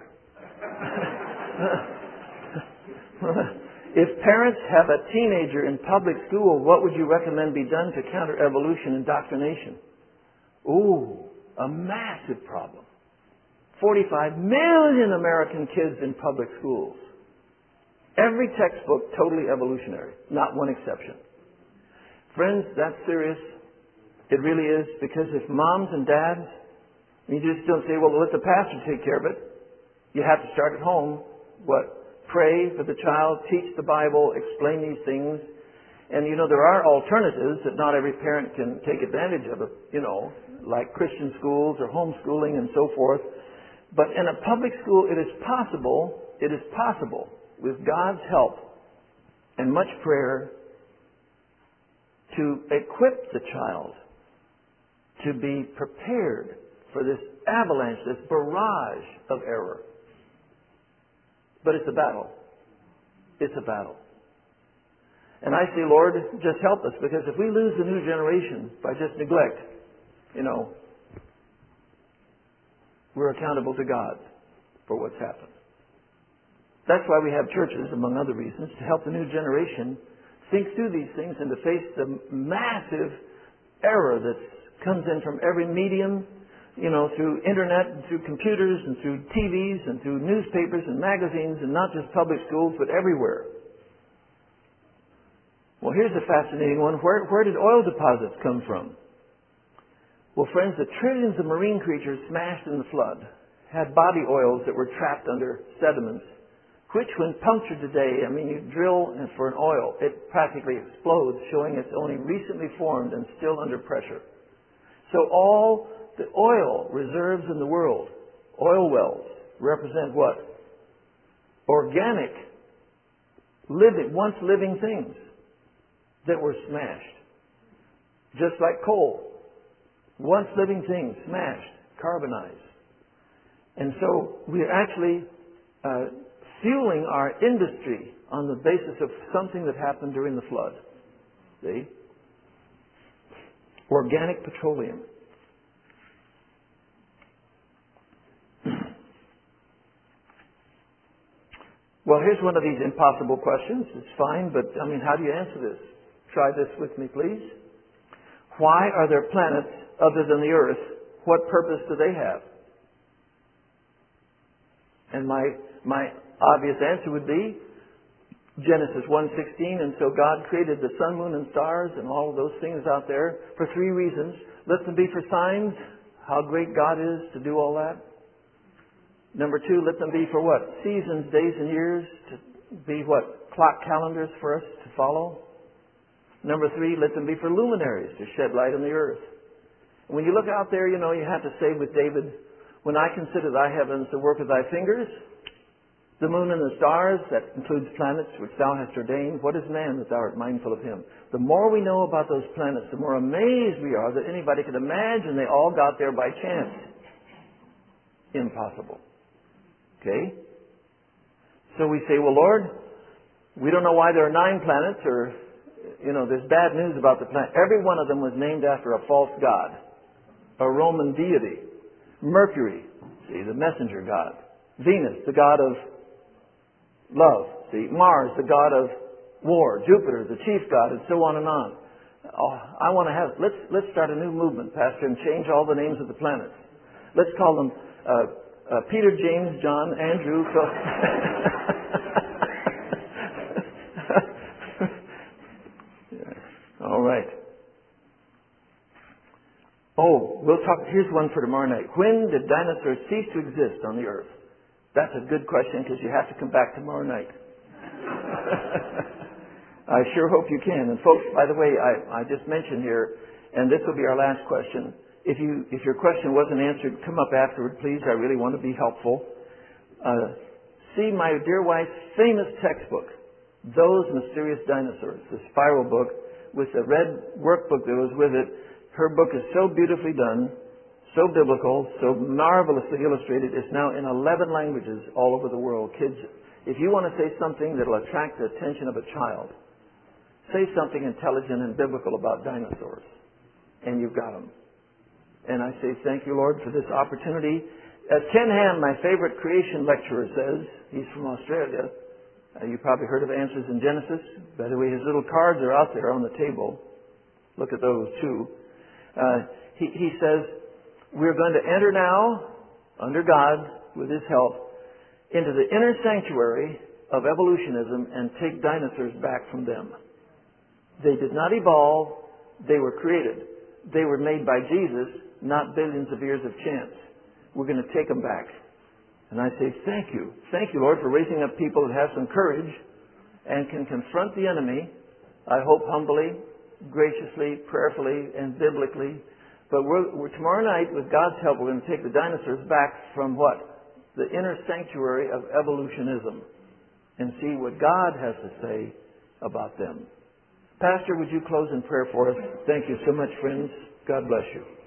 If parents have a teenager in public school, what would you recommend be done to counter evolution indoctrination? Ooh, a massive problem. 45 million American kids in public schools. Every textbook totally evolutionary, not one exception. Friends, that's serious. It really is, because if moms and dads, you just don't say, well, let the pastor take care of it. You have to start at home. What? Pray for the child, teach the Bible, explain these things. And, you know, there are alternatives that not every parent can take advantage of, like Christian schools or homeschooling and so forth. But in a public school, it is possible, with God's help and much prayer, to equip the child to be prepared for this avalanche, this barrage of error. But it's a battle. It's a battle. And I say, Lord, just help us, because if we lose the new generation by just neglect, we're accountable to God for what's happened. That's why we have churches, among other reasons, to help the new generation think through these things and to face the massive error that comes in from every medium, through internet and through computers and through TVs and through newspapers and magazines, and not just public schools, but everywhere. Well, here's a fascinating one. Where did oil deposits come from? Well, friends, the trillions of marine creatures smashed in the flood had body oils that were trapped under sediments, which when punctured today, you drill for an oil, it practically explodes, showing it's only recently formed and still under pressure. So all the oil reserves in the world, oil wells, represent what? Organic, once living things that were smashed. Just like coal. Once living things smashed, carbonized. And so we're actually fueling our industry on the basis of something that happened during the flood. See? Organic petroleum. Well, here's one of these impossible questions. It's fine, but how do you answer this? Try this with me, please. Why are there planets other than the Earth? What purpose do they have? And my obvious answer would be Genesis 1:16, and so God created the sun, moon, and stars and all of those things out there for 3 reasons. Let them be for signs. how great God is to do all that. Number 2, let them be for what? Seasons, days, and years. To be what? Clock calendars for us to follow. Number 3, let them be for luminaries to shed light on the earth. When you look out there, you have to say with David, when I consider thy heavens, the work of thy fingers, the moon and the stars, that includes planets which thou hast ordained, what is man that thou art mindful of him? The more we know about those planets, the more amazed we are that anybody could imagine they all got there by chance. Impossible. Okay? So we say, well, Lord, we don't know why there are 9 planets, or, there's bad news about the planet. Every one of them was named after a false god, a Roman deity. Mercury, see, the messenger god. Venus, the god of love. See, Mars, the god of war. Jupiter, the chief god, and so on and on. I want to have, let's start a new movement, Pastor, and change all the names of the planets. Let's call them Peter, James, John, Andrew. All right. Oh, we'll talk. Here's one for tomorrow night. When did dinosaurs cease to exist on the earth? That's a good question because you have to come back tomorrow night. I sure hope you can. And folks, by the way, I just mentioned here, and this will be our last question. If your question wasn't answered, come up afterward, please. I really want to be helpful. See my dear wife's famous textbook, Those Mysterious Dinosaurs, the spiral book with the red workbook that was with it. Her book is so beautifully done, so biblical, so marvelously illustrated. It's now in 11 languages all over the world. Kids, if you want to say something that will attract the attention of a child, say something intelligent and biblical about dinosaurs, and you've got them. And I say, thank you, Lord, for this opportunity. As Ken Ham, my favorite creation lecturer, says, he's from Australia. You probably heard of Answers in Genesis. By the way, his little cards are out there on the table. Look at those, too. He says, we're going to enter now, under God, with His help, into the inner sanctuary of evolutionism and take dinosaurs back from them. They did not evolve. They were created. They were made by Jesus, not billions of years of chance. We're going to take them back. And I say, thank you. Thank you, Lord, for raising up people that have some courage and can confront the enemy, I hope humbly, graciously, prayerfully, and biblically. But we're tomorrow night, with God's help, we're going to take the dinosaurs back from what? The inner sanctuary of evolutionism and see what God has to say about them. Pastor, would you close in prayer for us? Thank you so much, friends. God bless you.